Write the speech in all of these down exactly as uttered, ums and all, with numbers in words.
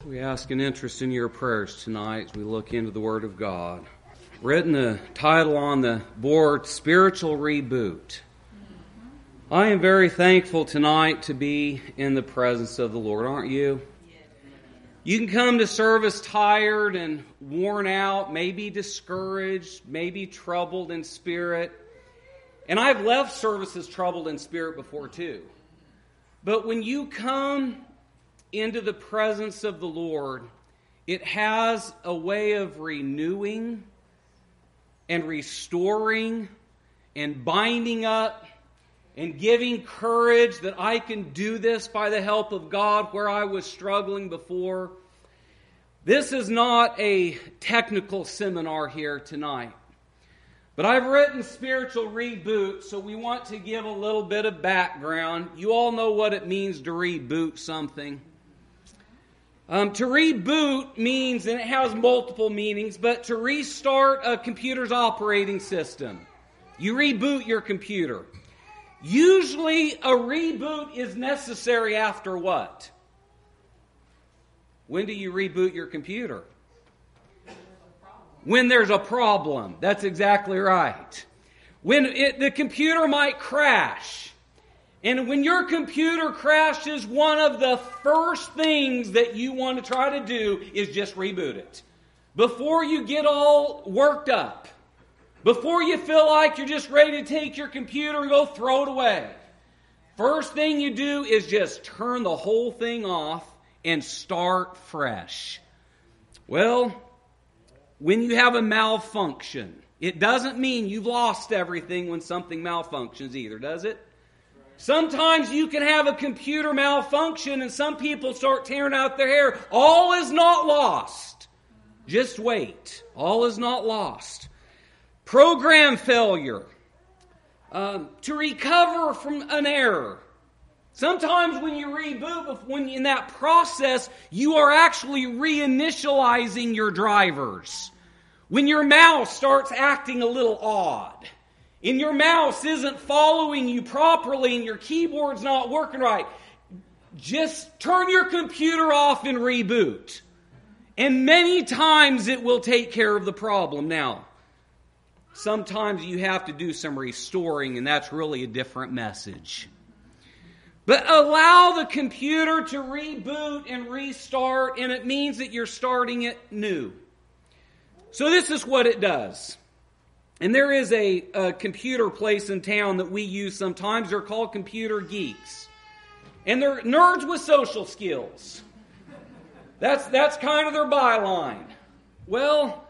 We ask an interest in your prayers tonight as we look into the Word of God. Written the title on the board, Spiritual Reboot. I am very thankful tonight to be in the presence of the Lord, aren't you? You can come to service tired and worn out, maybe discouraged, maybe troubled in spirit. And I've left services troubled in spirit before too. But when you come into the presence of the Lord, it has a way of renewing and restoring and binding up and giving courage that I can do this by the help of God where I was struggling before. This is not a technical seminar here tonight. But I've written Spiritual Reboot, so we want to give a little bit of background. You all know what it means to reboot something. Um, to reboot means, and it has multiple meanings, but to restart a computer's operating system. You reboot your computer. Usually a reboot is necessary after what? When do you reboot your computer? When there's a problem. That's exactly right. When it, the computer might crash. And when your computer crashes, one of the first things that you want to try to do is just reboot it. Before you get all worked up. Before you feel like you're just ready to take your computer and go throw it away. First thing you do is just turn the whole thing off and start fresh. Well, when you have a malfunction, it doesn't mean you've lost everything when something malfunctions either, does it? Sometimes you can have a computer malfunction and some people start tearing out their hair. All is not lost. Just wait. All is not lost. Program failure. Um, to recover from an error. Sometimes when you reboot, when in that process, you are actually reinitializing your drivers. When your mouse starts acting a little odd. And your mouse isn't following you properly and your keyboard's not working right. Just turn your computer off and reboot. And many times it will take care of the problem. Now, sometimes you have to do some restoring, and that's really a different message. But allow the computer to reboot and restart, and it means that you're starting it new. So this is what it does. And there is a, a computer place in town that we use sometimes. They're called computer geeks. And they're nerds with social skills. That's, that's kind of their byline. Well,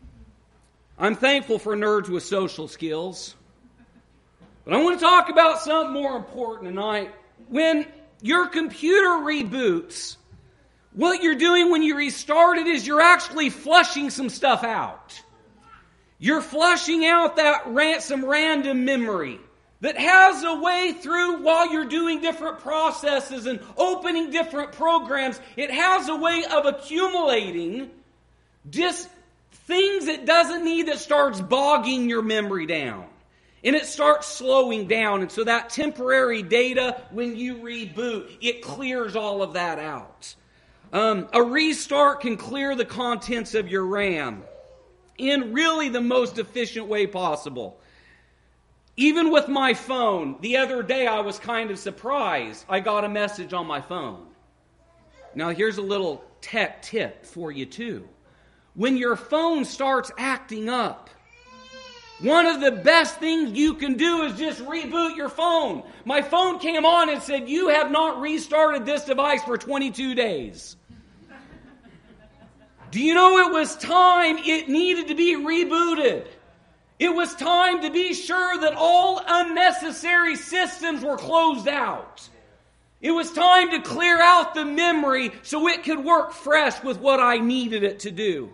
I'm thankful for nerds with social skills. But I want to talk about something more important tonight. When your computer reboots, what you're doing when you restart it is you're actually flushing some stuff out. You're flushing out that ran- some random memory that has a way through while you're doing different processes and opening different programs. It has a way of accumulating just things it doesn't need that starts bogging your memory down. And it starts slowing down. And so that temporary data, when you reboot, it clears all of that out. Um, a restart can clear the contents of your RAM in really the most efficient way possible. Even with my phone, the other day I was kind of surprised. I got a message on my phone. Now here's a little tech tip for you too. When your phone starts acting up, one of the best things you can do is just reboot your phone. My phone came on and said, "You have not restarted this device for twenty-two days. Do you know it was time it needed to be rebooted? It was time to be sure that all unnecessary systems were closed out. It was time to clear out the memory so it could work fresh with what I needed it to do."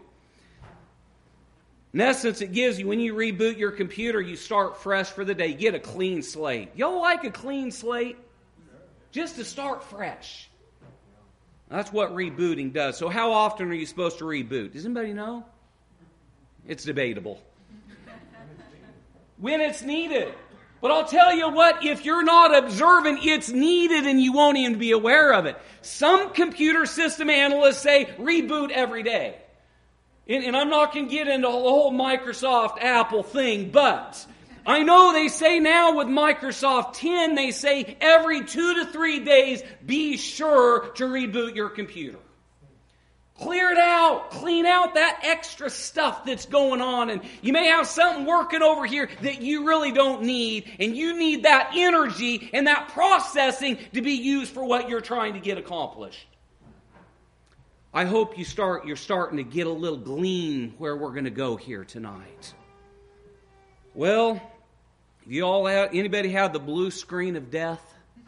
In essence, it gives you, when you reboot your computer, you start fresh for the day. You get a clean slate. Y'all like a clean slate? Just to start fresh. That's what rebooting does. So how often are you supposed to reboot? Does anybody know? It's debatable. When it's needed. But I'll tell you what, if you're not observant, it's needed and you won't even be aware of it. Some computer system analysts say reboot every day. And, and I'm not going to get into the whole Microsoft Apple thing, but I know they say now with Microsoft ten, they say every two to three days, be sure to reboot your computer. Clear it out. Clean out that extra stuff that's going on. And you may have something working over here that you really don't need. And you need that energy and that processing to be used for what you're trying to get accomplished. I hope you start, you're starting to get a little glean where we're going to go here tonight. Well, you all have, anybody have the blue screen of death?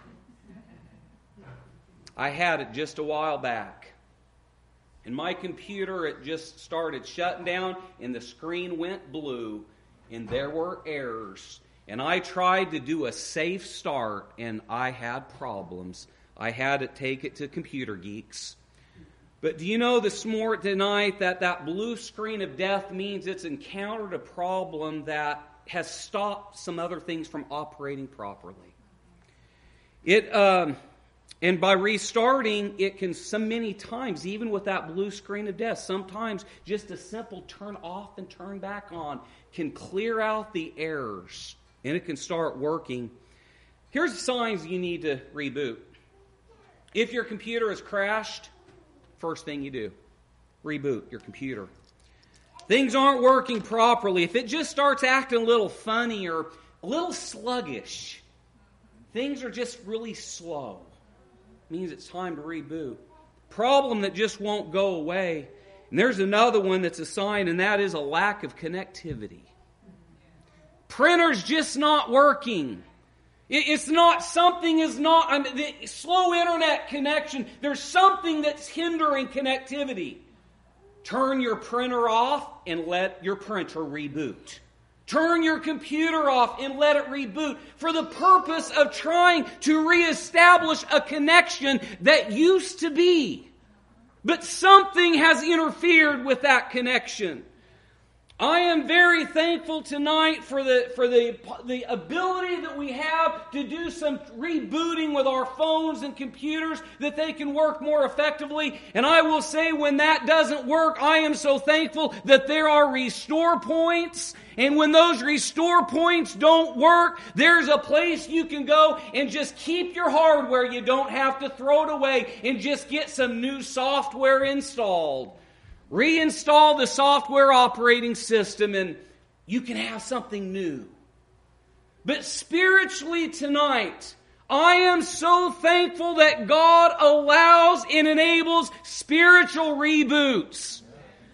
I had it just a while back. In my computer, it just started shutting down, and the screen went blue, and there were errors. And I tried to do a safe start, and I had problems. I had to take it to Computer Geeks. But do you know this morning, tonight, that that blue screen of death means it's encountered a problem that has stopped some other things from operating properly. It... Um, And by restarting, it can so many times, even with that blue screen of death, sometimes just a simple turn off and turn back on can clear out the errors, and it can start working. Here's the signs you need to reboot. If your computer has crashed, first thing you do, reboot your computer. Things aren't working properly. If it just starts acting a little funny or a little sluggish, things are just really slow. Means it's time to reboot. Problem that just won't go away. And there's another one that's a sign, and that is a lack of connectivity. Printer's just not working. It's not, something is not, I mean, the slow internet connection, there's something that's hindering connectivity. Turn your printer off and let your printer reboot. Turn your computer off and let it reboot for the purpose of trying to reestablish a connection that used to be. But something has interfered with that connection. I am very thankful tonight for the for the, the ability that we have to do some rebooting with our phones and computers, that they can work more effectively. And I will say, when that doesn't work, I am so thankful that there are restore points. And when those restore points don't work, there's a place you can go and just keep your hardware. You don't have to throw it away, and just get some new software installed. Reinstall the software operating system, and you can have something new. But spiritually tonight, I am so thankful that God allows and enables spiritual reboots.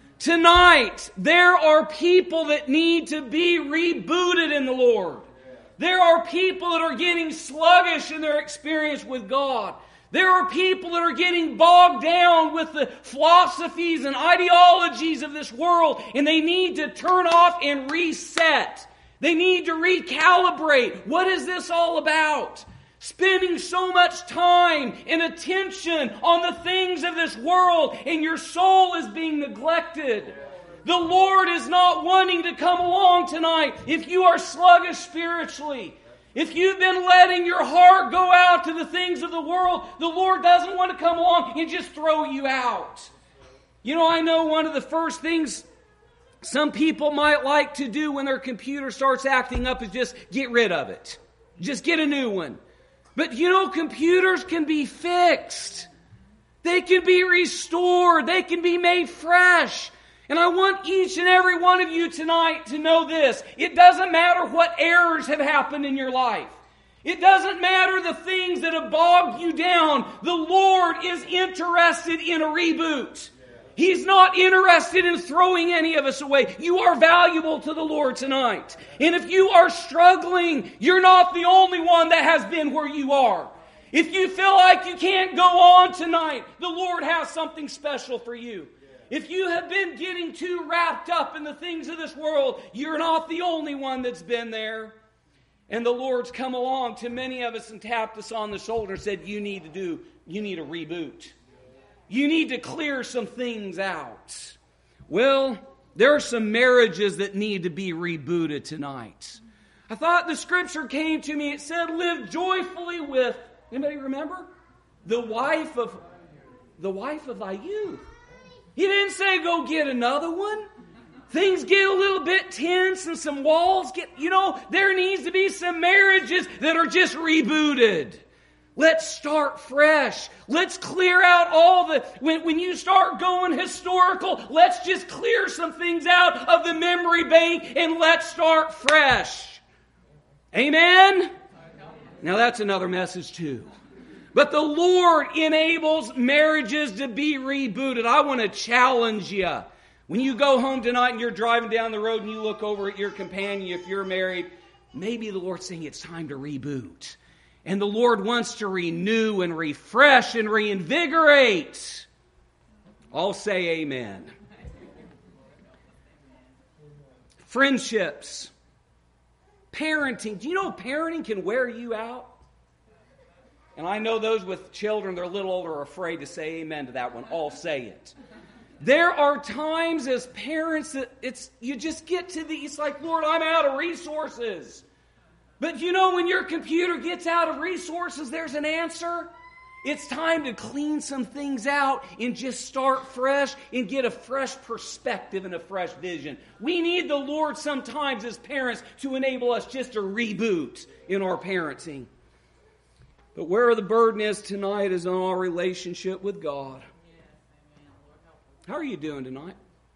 Tonight, there are people that need to be rebooted in the Lord. There are people that are getting sluggish in their experience with God. There are people that are getting bogged down with the philosophies and ideologies of this world, and they need to turn off and reset. They need to recalibrate. What is this all about? Spending so much time and attention on the things of this world, and your soul is being neglected. The Lord is not wanting to come along tonight if you are sluggish spiritually. If you've been letting your heart go out to the things of the world, the Lord doesn't want to come along and just throw you out. You know, I know one of the first things some people might like to do when their computer starts acting up is just get rid of it. Just get a new one. But you know, computers can be fixed. They can be restored. They can be made fresh. And I want each and every one of you tonight to know this. It doesn't matter what errors have happened in your life. It doesn't matter the things that have bogged you down. The Lord is interested in a reboot. He's not interested in throwing any of us away. You are valuable to the Lord tonight. And if you are struggling, you're not the only one that has been where you are. If you feel like you can't go on tonight, the Lord has something special for you. If you have been getting too wrapped up in the things of this world, you're not the only one that's been there. And the Lord's come along to many of us and tapped us on the shoulder and said, you need to do, you need a reboot. You need to clear some things out. Well, there are some marriages that need to be rebooted tonight. I thought the scripture came to me. It said, live joyfully with, anybody remember? The wife of, the wife of thy youth. He didn't say go get another one. Things get a little bit tense and some walls get, you know, there needs to be some marriages that are just rebooted. Let's start fresh. Let's clear out all the, when, when you start going historical, let's just clear some things out of the memory bank and let's start fresh. Amen? Now that's another message too. But the Lord enables marriages to be rebooted. I want to challenge you. When you go home tonight and you're driving down the road and you look over at your companion, if you're married, maybe the Lord's saying it's time to reboot. And the Lord wants to renew and refresh and reinvigorate. All say amen. Friendships. Parenting. Do you know parenting can wear you out? And I know those with children, they're a little older, are afraid to say amen to that one. All say it. There are times as parents that it's you just get to the, it's like, Lord, I'm out of resources. But you know, when your computer gets out of resources, there's an answer. It's time to clean some things out and just start fresh and get a fresh perspective and a fresh vision. We need the Lord sometimes as parents to enable us just to reboot in our parenting. But where the burden is tonight is on our relationship with God. How are you doing tonight?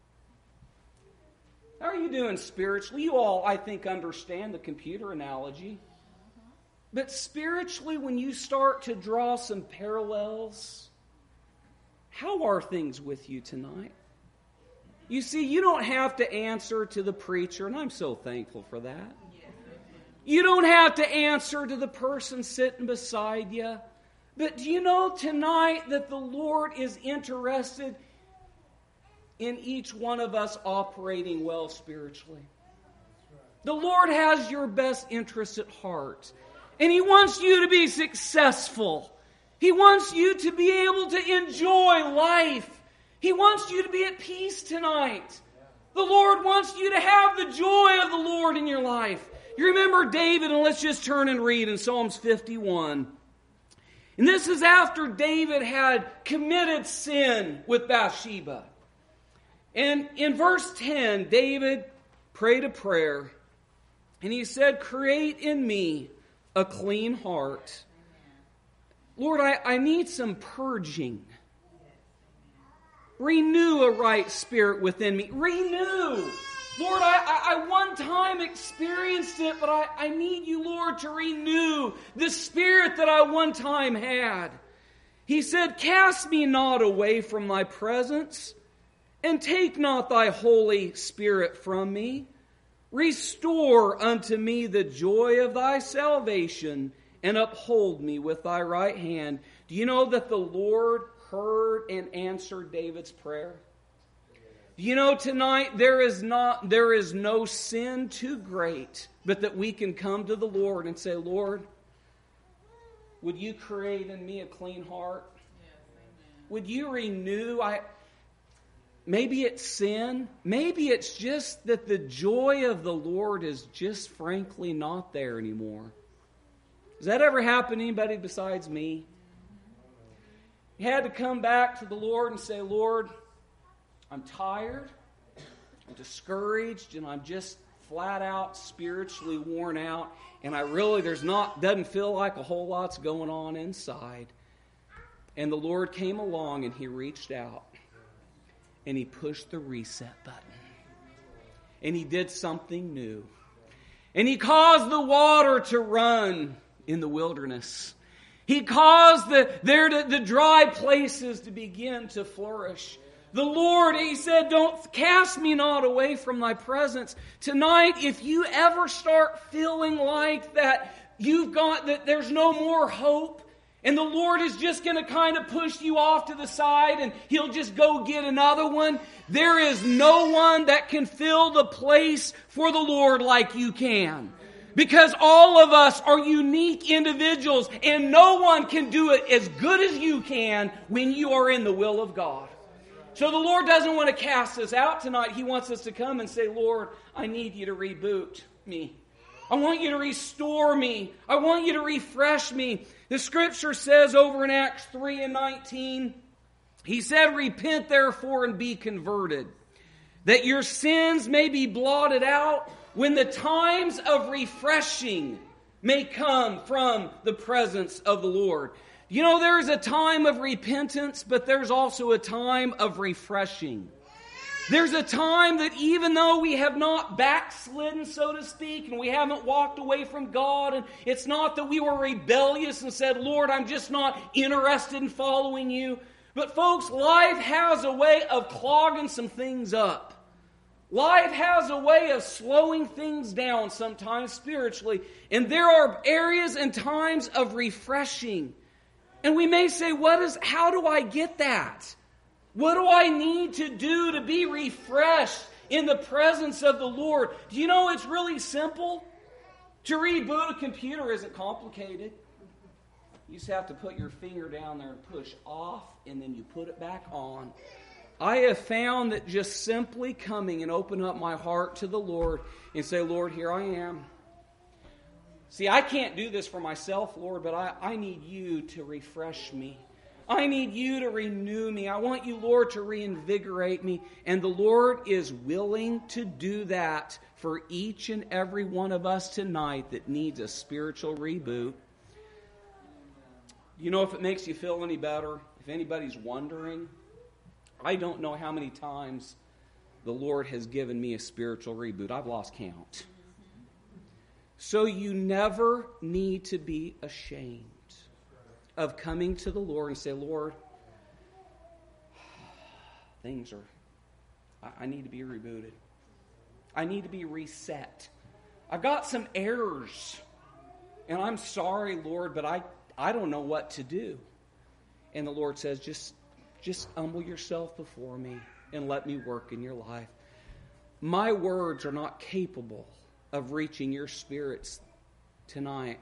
How are you doing spiritually? You all, I think, understand the computer analogy. But spiritually, when you start to draw some parallels, how are things with you tonight? You see, you don't have to answer to the preacher, and I'm so thankful for that. You don't have to answer to the person sitting beside you. But do you know tonight that the Lord is interested in each one of us operating well spiritually? The Lord has your best interests at heart. And He wants you to be successful. He wants you to be able to enjoy life. He wants you to be at peace tonight. The Lord wants you to have the joy of the Lord in your life. You remember David, and let's just turn and read in Psalms fifty-one. And this is after David had committed sin with Bathsheba. And in verse ten, David prayed a prayer. And he said, create in me a clean heart. Lord, I, I need some purging. Renew a right spirit within me. Renew. Lord, I, I, I one time experienced it, but I, I need you, Lord, to renew the spirit that I one time had. He said, cast me not away from thy presence, and take not thy Holy Spirit from me. Restore unto me the joy of thy salvation, and uphold me with thy right hand. Do you know that the Lord heard and answered David's prayer? Do you know tonight there is not there is no sin too great, but that we can come to the Lord and say, Lord, would you create in me a clean heart? Yes, would you renew? I maybe it's sin. Maybe it's just that the joy of the Lord is just frankly not there anymore. Does that ever happen to anybody besides me? You had to come back to the Lord and say, Lord, I'm tired, I'm discouraged, and I'm just flat out spiritually worn out, and I really, there's not, doesn't feel like a whole lot's going on inside. And the Lord came along and He reached out and He pushed the reset button. And He did something new. And He caused the water to run in the wilderness. He caused the, there to, the dry places to begin to flourish. The Lord, He said, don't cast me not away from thy presence. Tonight, if you ever start feeling like that you've got, that there's no more hope, and the Lord is just going to kind of push you off to the side and He'll just go get another one, there is no one that can fill the place for the Lord like you can. Because all of us are unique individuals, and no one can do it as good as you can when you are in the will of God. So the Lord doesn't want to cast us out tonight. He wants us to come and say, Lord, I need you to reboot me. I want you to restore me. I want you to refresh me. The Scripture says over in Acts three and nineteen, he said, repent therefore and be converted, that your sins may be blotted out when the times of refreshing may come from the presence of the Lord. You know, there is a time of repentance, but there's also a time of refreshing. There's a time that even though we have not backslidden, so to speak, and we haven't walked away from God, and it's not that we were rebellious and said, Lord, I'm just not interested in following you. But folks, life has a way of clogging some things up. Life has a way of slowing things down sometimes spiritually. And there are areas and times of refreshing. And we may say, what is, how do I get that? What do I need to do to be refreshed in the presence of the Lord? Do you know it's really simple? To reboot a computer isn't complicated. You just have to put your finger down there and push off, and then you put it back on. I have found that just simply coming and open up my heart to the Lord and say, Lord, here I am. See, I can't do this for myself, Lord, but I, I need you to refresh me. I need you to renew me. I want you, Lord, to reinvigorate me. And the Lord is willing to do that for each and every one of us tonight that needs a spiritual reboot. You know, if it makes you feel any better, if anybody's wondering, I don't know how many times the Lord has given me a spiritual reboot. I've lost count. So you never need to be ashamed of coming to the Lord and say, Lord, things are, I, I need to be rebooted. I need to be reset. I've got some errors. And I'm sorry, Lord, but I, I don't know what to do. And the Lord says, just, just humble yourself before me and let me work in your life. My words are not capable of reaching your spirits tonight.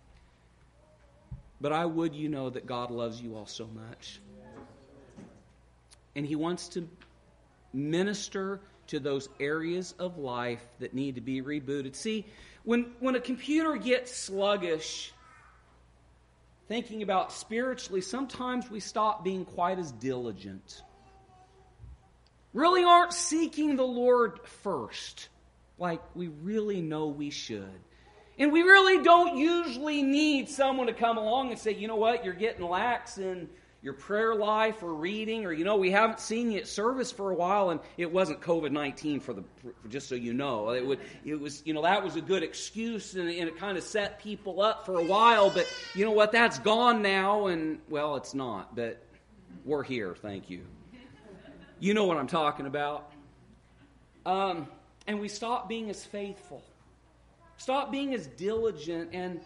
But I would you know that God loves you all so much. And He wants to minister to those areas of life that need to be rebooted. See, when, when a computer gets sluggish, thinking about spiritually, sometimes we stop being quite as diligent. Really aren't seeking the Lord first, like we really know we should. And we really don't usually need someone to come along and say, you know what, you're getting lax in your prayer life or reading, or, you know, we haven't seen you at service for a while, and it wasn't covid nineteen for the, for, just so you know. It, would, it was, you know, that was a good excuse, and, and it kind of set people up for a while, but you know what, that's gone now, and, well, it's not, but we're here, thank you. You know what I'm talking about. Um, and we stop being as faithful. Stop being as diligent, and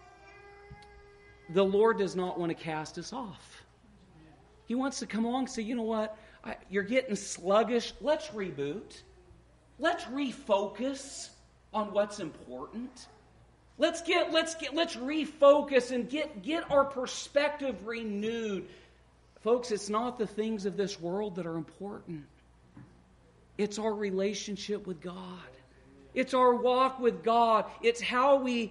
the Lord does not want to cast us off. He wants to come along and say, you know what, I, you're getting sluggish. Let's reboot. Let's refocus on what's important. Let's get, let's get, let's refocus and get, get our perspective renewed. Folks, it's not the things of this world that are important. It's our relationship with God. It's our walk with God. It's how we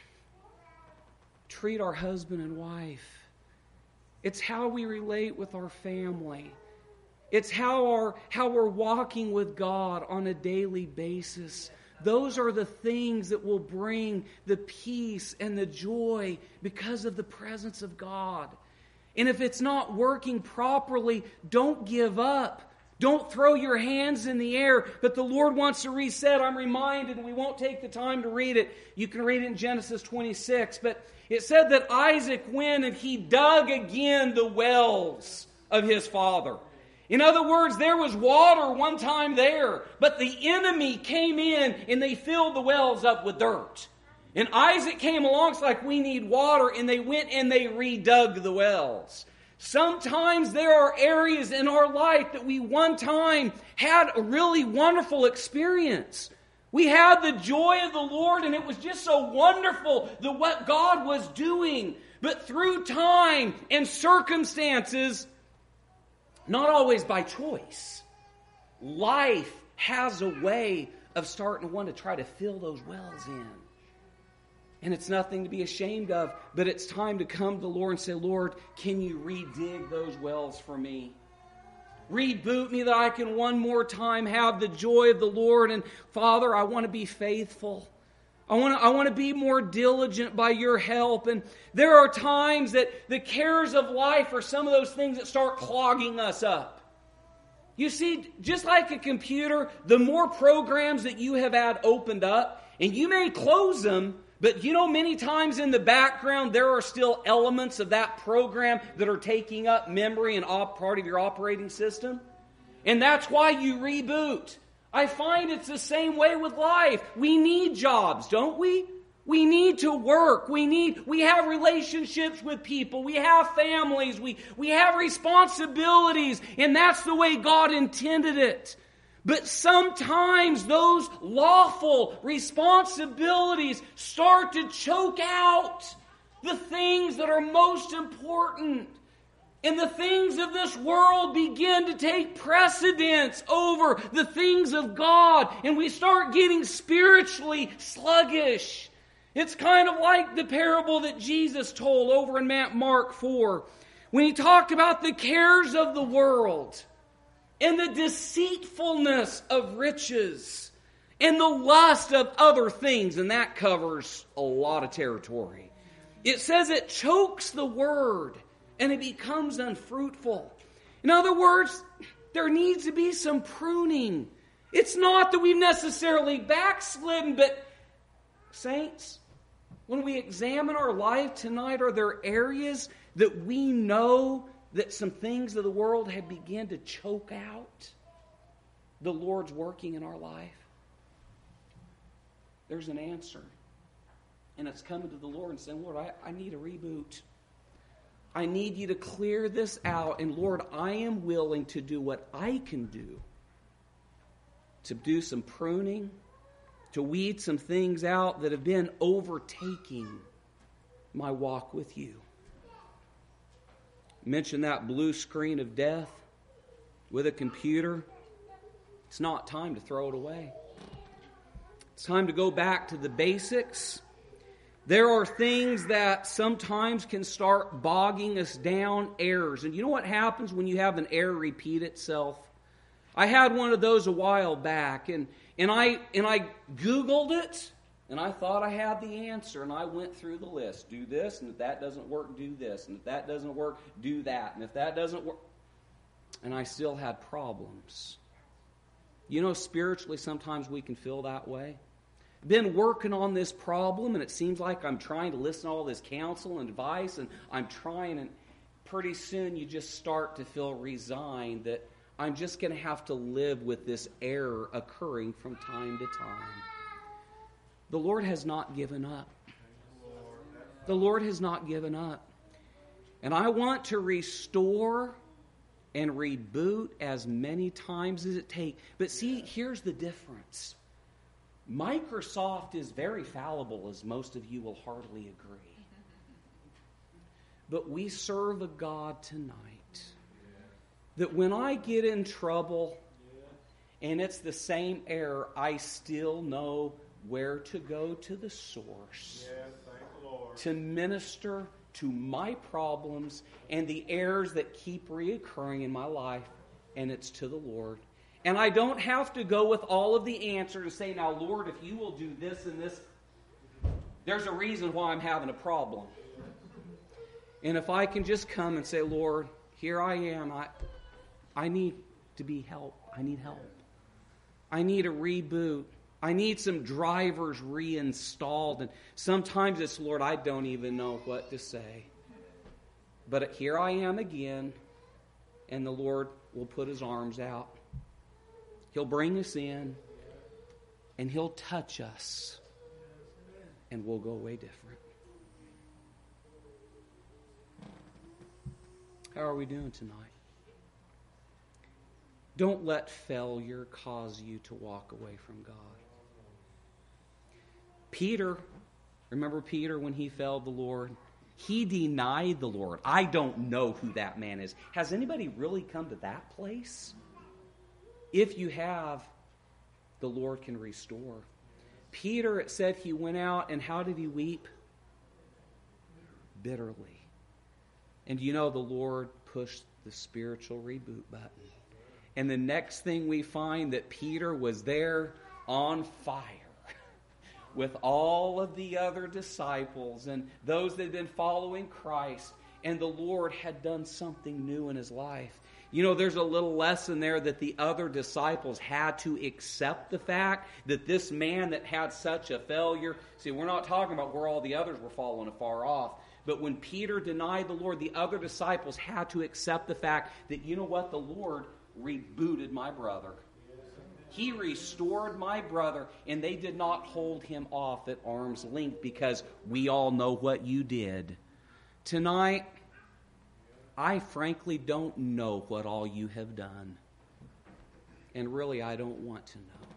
treat our husband and wife. It's how we relate with our family. It's how our how we're walking with God on a daily basis. Those are the things that will bring the peace and the joy because of the presence of God. And if it's not working properly, don't give up. Don't throw your hands in the air, but the Lord wants to reset. I'm reminded, and we won't take the time to read it. You can read it in Genesis twenty-six, but it said that Isaac went and he dug again the wells of his father. In other words, there was water one time there, but the enemy came in and they filled the wells up with dirt. And Isaac came along, it's like, we need water, and they went and they redug the wells. Sometimes there are areas in our life that we one time had a really wonderful experience. We had the joy of the Lord, and it was just so wonderful the what God was doing. But through time and circumstances, not always by choice, life has a way of starting to want to try to fill those wells in. And it's nothing to be ashamed of, but it's time to come to the Lord and say, Lord, can you redig those wells for me? Reboot me that I can one more time have the joy of the Lord. And Father, I want to be faithful. I want to, I want to be more diligent by your help. And there are times that the cares of life are some of those things that start clogging us up. You see, just like a computer, the more programs that you have had opened up, and you may close them, but you know, many times in the background, there are still elements of that program that are taking up memory and op- part of your operating system. And that's why you reboot. I find it's the same way with life. We need jobs, don't we? We need to work. We need, we have relationships with people. We have families. We, we have responsibilities. And that's the way God intended it. But sometimes those lawful responsibilities start to choke out the things that are most important. And the things of this world begin to take precedence over the things of God. And we start getting spiritually sluggish. It's kind of like the parable that Jesus told over in Mark four. When he talked about the cares of the world. And the deceitfulness of riches. And the lust of other things. And that covers a lot of territory. It says it chokes the word. And it becomes unfruitful. In other words, there needs to be some pruning. It's not that we've necessarily backslidden. But saints, when we examine our life tonight, are there areas that we know that some things of the world have begun to choke out the Lord's working in our life? There's an answer. And it's coming to the Lord and saying, Lord, I, I need a reboot. I need you to clear this out. And Lord, I am willing to do what I can do. To do some pruning. To weed some things out that have been overtaking my walk with you. Mention that blue screen of death with a computer. It's not time to throw it away. It's time to go back to the basics. There are things that sometimes can start bogging us down, errors. And you know what happens when you have an error repeat itself? I had one of those a while back, and, and I and I Googled it. And I thought I had the answer, and I went through the list. Do this, and if that doesn't work, do this. And if that doesn't work, do that. And if that doesn't work... And I still had problems. You know, spiritually, sometimes we can feel that way. Been working on this problem, and it seems like I'm trying to listen to all this counsel and advice, and I'm trying, and pretty soon you just start to feel resigned that I'm just going to have to live with this error occurring from time to time. The Lord has not given up. The Lord has not given up. And I want to restore and reboot as many times as it takes. But see, here's the difference. Microsoft is very fallible, as most of you will heartily agree. But we serve a God tonight that when I get in trouble and it's the same error, I still know where to go to the source. Yes, thank the Lord. To minister to my problems and the errors that keep reoccurring in my life, and it's to the Lord. And I don't have to go with all of the answers and say, now, Lord, if you will do this and this, there's a reason why I'm having a problem. And if I can just come and say, Lord, here I am. I, I need to be help. I need help. I need a reboot. I need some drivers reinstalled. And sometimes it's, Lord, I don't even know what to say. But here I am again. And the Lord will put his arms out. He'll bring us in. And he'll touch us. And we'll go away different. How are we doing tonight? Don't let failure cause you to walk away from God. Peter, remember Peter when he failed the Lord? He denied the Lord. I don't know who that man is. Has anybody really come to that place? If you have, the Lord can restore. Peter, it said he went out, and how did he weep? bitterly. And you know, the Lord pushed the spiritual reboot button. And the next thing we find that Peter was there on fire with all of the other disciples and those that had been following Christ. And the Lord had done something new in his life. You know, there's a little lesson there that the other disciples had to accept the fact that this man that had such a failure. See, we're not talking about where all the others were falling afar off. But when Peter denied the Lord, the other disciples had to accept the fact that, you know what, the Lord rebooted my brother. He restored my brother, and they did not hold him off at arm's length because we all know what you did. Tonight, I frankly don't know what all you have done. And really, I don't want to know.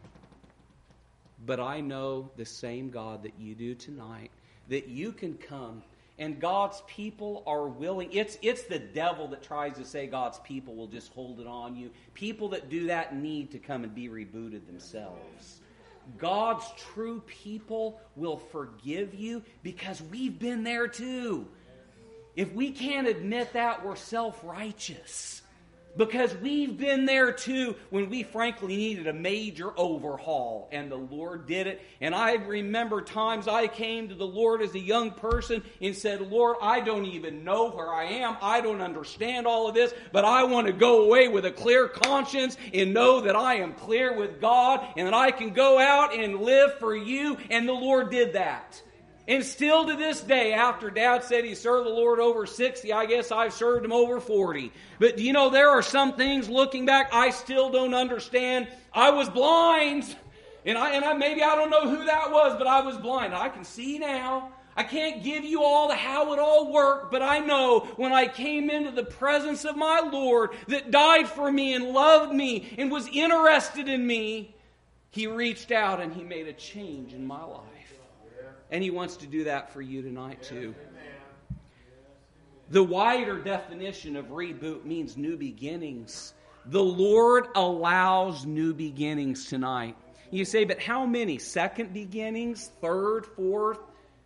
But I know the same God that you do tonight, that you can come. And God's people are willing. It's, it's the devil that tries to say God's people will just hold it on you. People that do that need to come and be rebooted themselves. God's true people will forgive you because we've been there too. If we can't admit that, we're self-righteous. Because we've been there too when we frankly needed a major overhaul. And the Lord did it. And I remember times I came to the Lord as a young person and said, Lord, I don't even know where I am. I don't understand all of this. But I want to go away with a clear conscience and know that I am clear with God. And that I can go out and live for you. And the Lord did that. And still to this day, after Dad said he served the Lord over sixty, I guess I've served him over forty. But do you know, there are some things looking back I still don't understand. I was blind. And I, and I maybe I don't know who that was, but I was blind. I can see now. I can't give you all the how it all worked, but I know when I came into the presence of my Lord that died for me and loved me and was interested in me, He reached out and He made a change in my life. And He wants to do that for you tonight too. The wider definition of reboot means new beginnings. The Lord allows new beginnings tonight. You say, but how many? Second beginnings? Third? Fourth?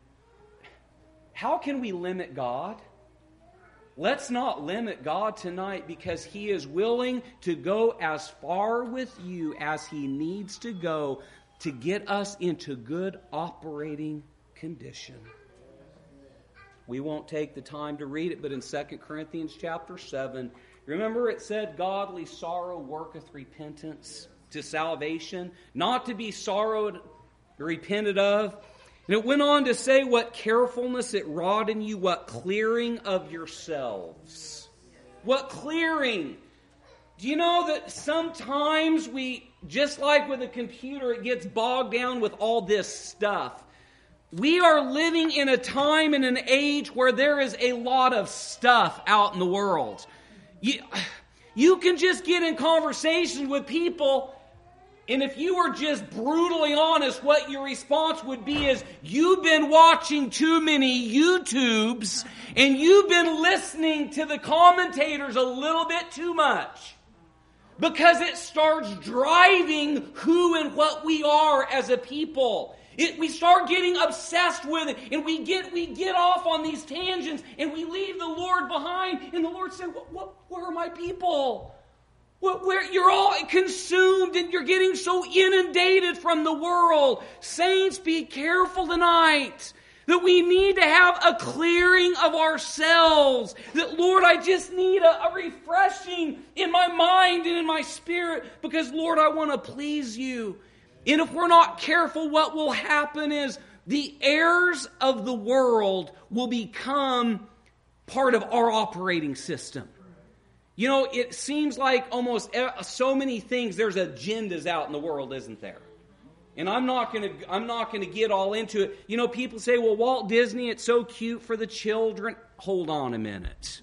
How can we limit God? Let's not limit God tonight because He is willing to go as far with you as He needs to go to get us into good operating condition. We won't take the time to read it, but in Second Corinthians chapter seven, remember it said, godly sorrow worketh repentance to salvation, not to be sorrowed, repented of. And it went on to say what carefulness it wrought in you, what clearing of yourselves. What clearing. Do you know that sometimes we, just like with a computer, it gets bogged down with all this stuff. We are living in a time and an age where there is a lot of stuff out in the world. You, you can just get in conversations with people, and if you were just brutally honest, what your response would be is, you've been watching too many YouTubes, and you've been listening to the commentators a little bit too much. Because it starts driving who and what we are as a people. It, we start getting obsessed with it, and we get we get off on these tangents, and we leave the Lord behind. And the Lord said, "What? what where are my people? What, where you're all consumed, and you're getting so inundated from the world." Saints, be careful tonight. That we need to have a clearing of ourselves. That, Lord, I just need a, a refreshing in my mind and in my spirit. Because, Lord, I want to please you. And if we're not careful, what will happen is the heirs of the world will become part of our operating system. You know, it seems like almost so many things, there's agendas out in the world, isn't there? And I'm not going to I'm not going to get all into it. You know, people say, well, Walt Disney, it's so cute for the children. Hold on a minute.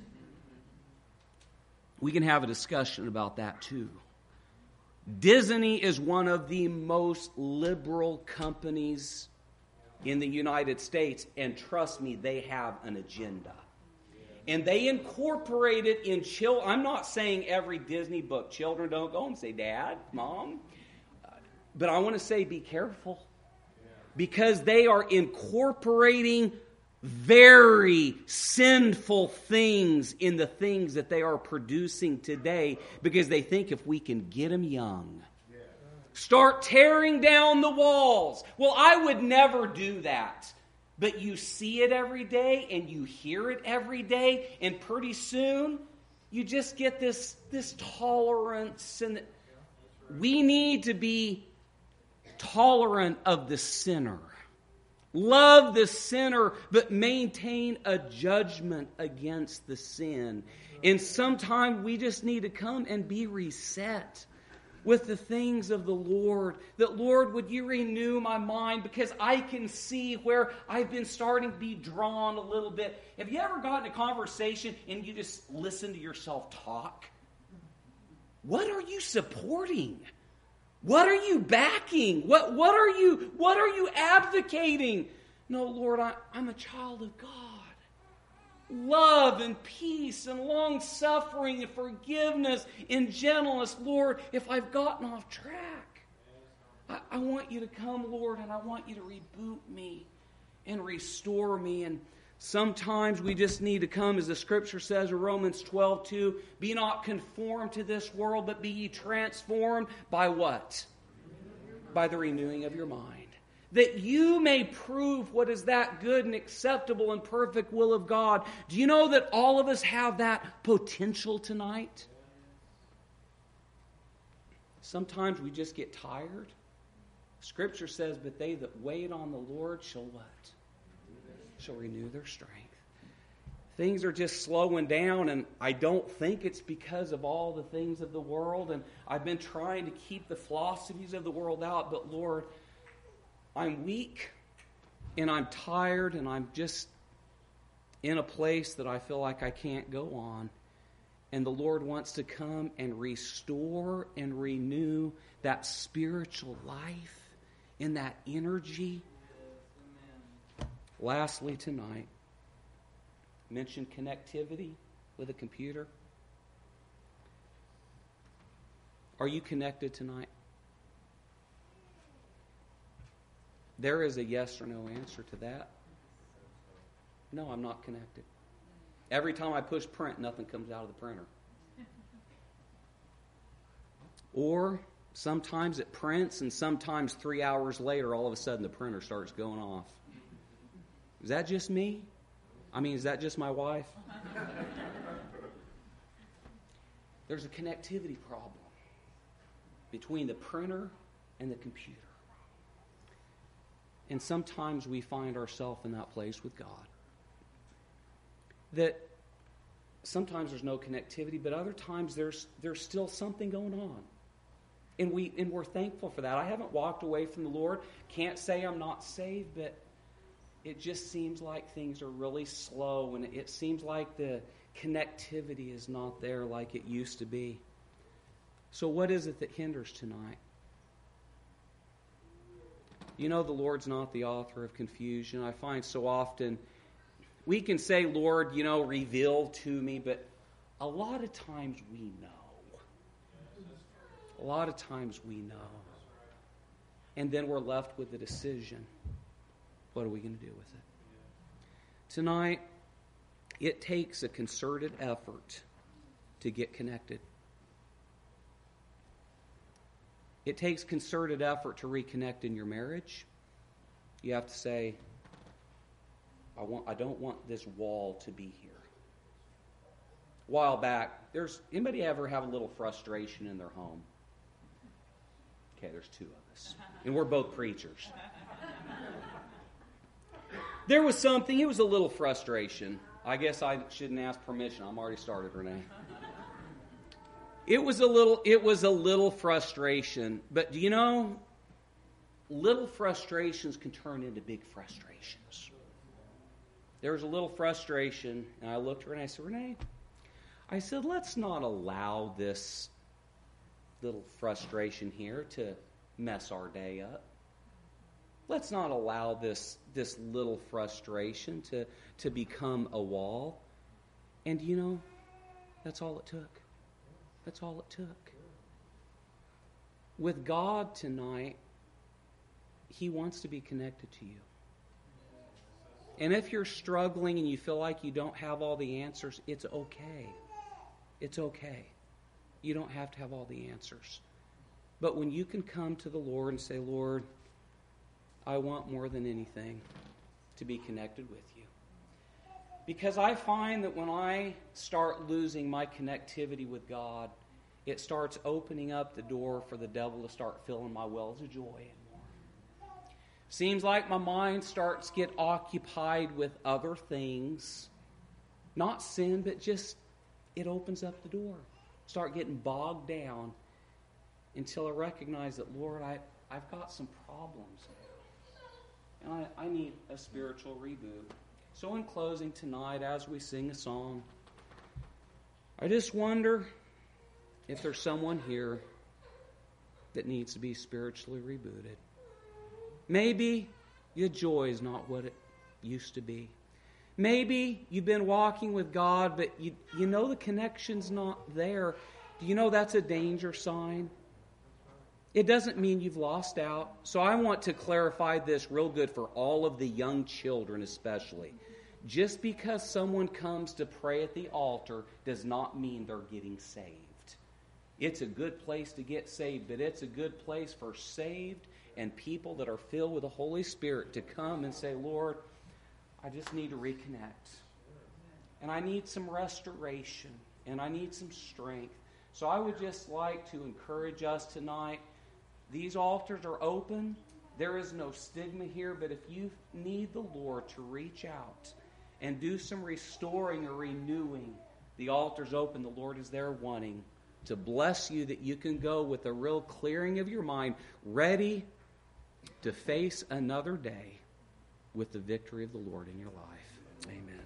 We can have a discussion about that too. Disney is one of the most liberal companies in the United States. And trust me, they have an agenda. And they incorporate it in children. I'm not saying every Disney book, children don't go and say, Dad, Mom. But I want to say be careful. Because they are incorporating very sinful things in the things that they are producing today because they think if we can get them young. Start tearing down the walls. Well, I would never do that. But you see it every day and you hear it every day, and pretty soon you just get this, this tolerance. And we need to be tolerant of the sinner. Love the sinner, but maintain a judgment against the sin. And sometimes we just need to come and be reset with the things of the Lord. That, Lord, would you renew my mind, because I can see where I've been starting to be drawn a little bit. Have you ever gotten a conversation and you just listen to yourself talk? What are you supporting? What are you backing? What, what are you, what are you advocating? No, Lord, I, I'm a child of God. Love and peace and long-suffering and forgiveness and gentleness. Lord, if I've gotten off track, I, I want you to come, Lord, and I want you to reboot me and restore me. And sometimes we just need to come, as the Scripture says in Romans twelve two, be not conformed to this world, but be ye transformed by what? By the renewing of your mind. That you may prove what is that good and acceptable and perfect will of God. Do you know that all of us have that potential tonight? Sometimes we just get tired. Scripture says, but they that wait on the Lord shall what? Shall renew their strength. Things are just slowing down, and I don't think it's because of all the things of the world. And I've been trying to keep the philosophies of the world out, but Lord, I'm weak, and I'm tired, and I'm just in a place that I feel like I can't go on. And the Lord wants to come and restore and renew that spiritual life and that energy. Lastly tonight, mention connectivity with a computer. Are you connected tonight? There is a yes or no answer to that. No, I'm not connected. Every time I push print, nothing comes out of the printer. Or sometimes it prints, and sometimes three hours later, all of a sudden the printer starts going off. Is that just me? I mean, is that just my wife? There's a connectivity problem between the printer and the computer. And sometimes we find ourselves in that place with God. That sometimes there's no connectivity, but other times there's there's still something going on. And, we, and we're thankful for that. I haven't walked away from the Lord. Can't say I'm not saved, but it just seems like things are really slow, and it seems like the connectivity is not there like it used to be. So what is it that hinders tonight? You know, the Lord's not the author of confusion. I find so often we can say, Lord, you know, reveal to me, but a lot of times we know. A lot of times we know. And then we're left with the decision. What are we going to do with it? Tonight, it takes a concerted effort to get connected. It takes concerted effort to reconnect in your marriage. You have to say, I want I don't want this wall to be here. A while back, there's anybody ever have a little frustration in their home? Okay, there's two of us. And we're both preachers. There was something, it was a little frustration. I guess I shouldn't ask permission. I'm already started, Renee. It was a little it was a little frustration, but do you know, little frustrations can turn into big frustrations. There was a little frustration, and I looked at her and I said, Renee, I said, let's not allow this little frustration here to mess our day up. Let's not allow this this little frustration to, to become a wall. And you know, that's all it took. That's all it took. With God tonight, He wants to be connected to you. And if you're struggling and you feel like you don't have all the answers, it's okay. It's okay. You don't have to have all the answers. But when you can come to the Lord and say, Lord, I want more than anything to be connected with you. Because I find that when I start losing my connectivity with God, it starts opening up the door for the devil to start filling my wells of joy and more. Seems like my mind starts to get occupied with other things. Not sin, but just it opens up the door. Start getting bogged down until I recognize that, Lord, I, I've got some problems. And I, I need a spiritual reboot. So in closing tonight, as we sing a song, I just wonder if there's someone here that needs to be spiritually rebooted. Maybe your joy is not what it used to be. Maybe you've been walking with God, but you, you know the connection's not there. Do you know that's a danger sign? It doesn't mean you've lost out. So I want to clarify this real good for all of the young children especially. Just because someone comes to pray at the altar does not mean they're getting saved. It's a good place to get saved, but it's a good place for saved and people that are filled with the Holy Spirit to come and say, Lord, I just need to reconnect. And I need some restoration. And I need some strength. So I would just like to encourage us tonight. These altars are open. There is no stigma here. But if you need the Lord to reach out and do some restoring or renewing, the altar's open. The Lord is there wanting to bless you that you can go with a real clearing of your mind, ready to face another day with the victory of the Lord in your life. Amen.